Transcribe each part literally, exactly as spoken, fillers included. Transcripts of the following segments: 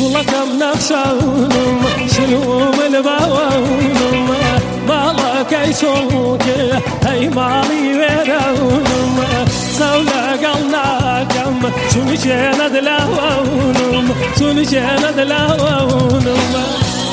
كلكم نخشونم شلوم الباونم مالك يسوك هاي مالي ويرونم سولا قلناكم شوني جينا دلاونم شوني جينا دلاونم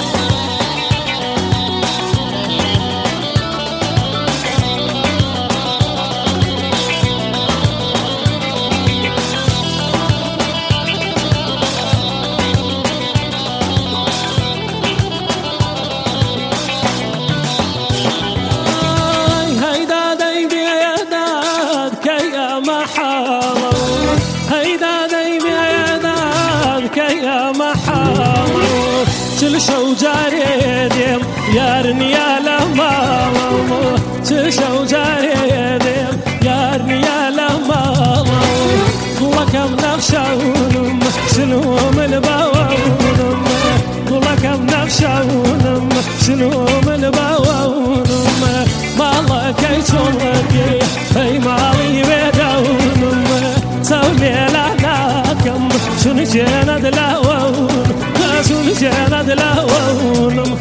شو جاري ديم يارني يا لما شو جاري ديم يارني يا لما كلكم نخشونم شلوم الباونم كلكم نخشونم شلوم الباونم مالك يسولك هاي مالي بدونم سولي لعناكم شنو جينا دلاونم شنو جينا دلاونم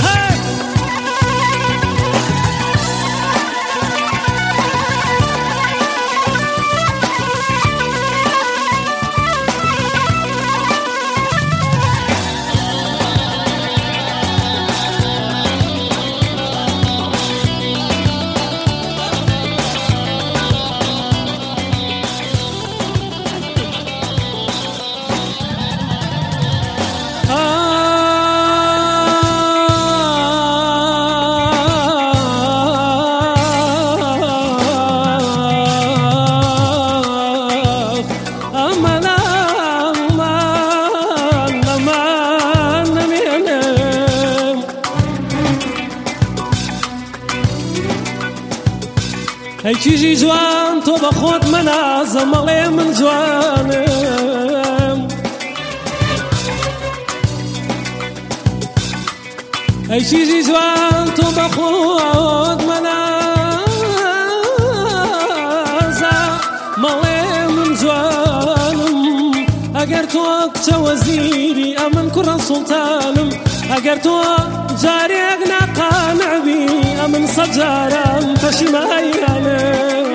هاي چیزی جوان تو با خود منازم علی من جوانم هاي چیزی جوان تو با خود منازم علی من جوانم اگر تو کچه وزیری امن کرن سلطانم اگر تو جاری اغنا قانع بی امن سجارم پشیمانم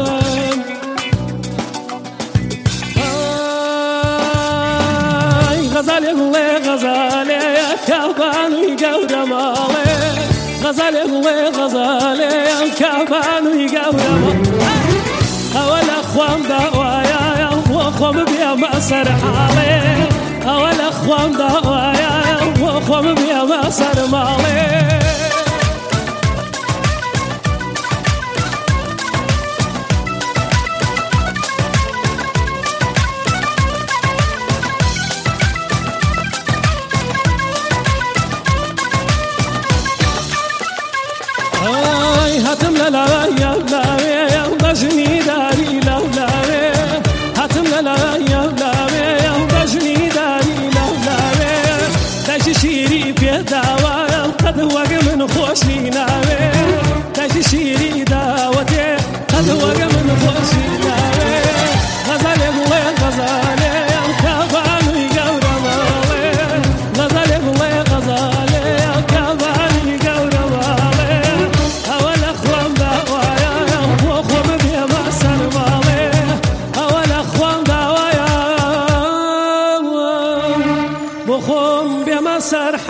آی غزالی غلی غزالی کابانوی گورمالی غزالی غلی غزالی کابانوی گورمالی اول اخوام دوایا واخوام بیم اثر حالی اول اخوام دوایا واخوام بیم اثر مالی هاتم لا يا لا يا بجني داري لا لا هاتم لا يا لا يا بجني داري لا لا تاج شيري في دواء قد وقع من خوشي ناوي تاج شيري داوتي قد وقع من خوشي ناوي غزالي بوي غزالي كابانو يقورا مالي غزالي بوي غزالي كابانو يقورا مالي اول اخوان دوايا واخوان بيما اثر مالي اول اخوان دوايا واخوان بيما اثر